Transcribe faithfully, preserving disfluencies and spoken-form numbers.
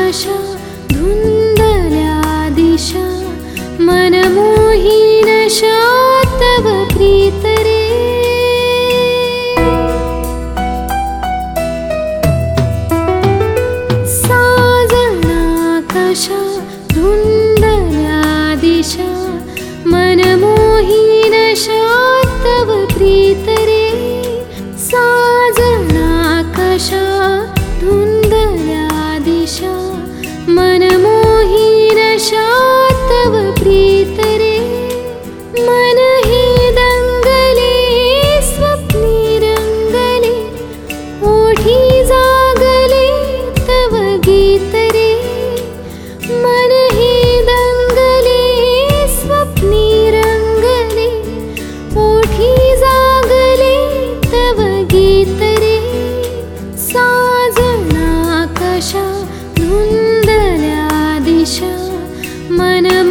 आकाशा धुंदल्या दिशा मनमोही नशा तव प्रीत रे। साजना कशा धुंदल्या दिशा मनमोही नशा तव प्रीत रे। साजना कशा धुंदल्या दिशा मनमोही नशा तव प्रीत रे। मन हे दंगले स्वप्नी रंगले ओठी जागले तव गीत रे। मन हे दंगले स्वप्नी रंगले ओठी जागले तव गीत रे। साजना कशा धुंदल्या दिशा मन